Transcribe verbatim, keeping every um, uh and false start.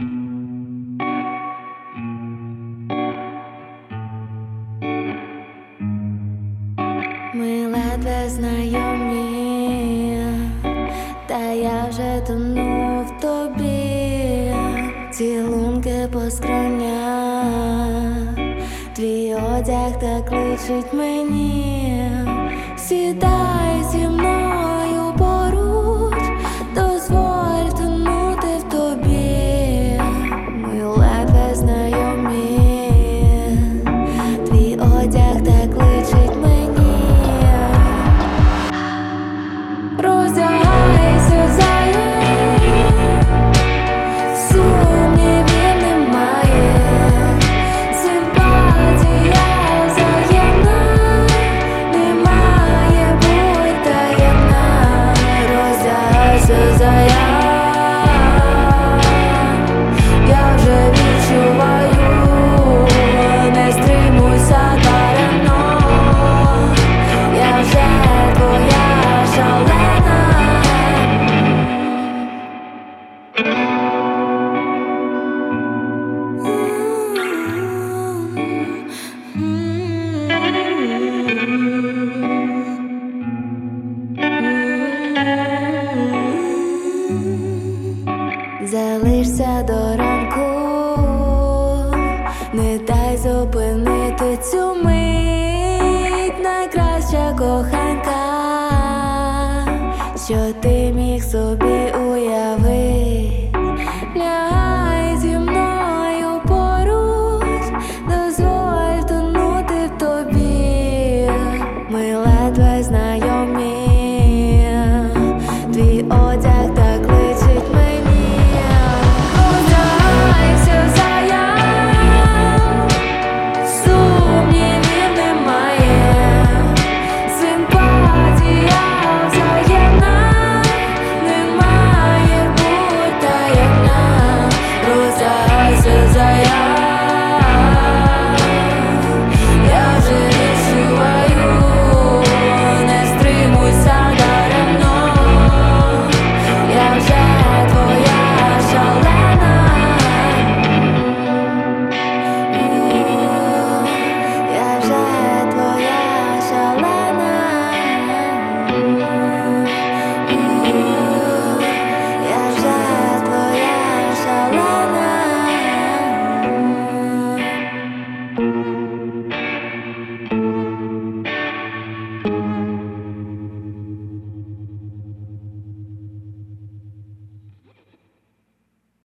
Ми ледве знайомі, та я вже тону в тобі. Цілунки по скронях, твій одяг так личить мені. Сідай зі мною поруч, дозволь тонути в тобі. Ми ледве знайомі, твій одяг так личить мені. Роздягайся, займ, сумнівів немає, симпатія взаємна, не має бути таємна. Роздягайся, займ, я вже відчуваю, не стримуйся даремно, я вже твоя шалена. Залишся до ранку, не дай зупинити цю мить. Найкраща коханка, що ти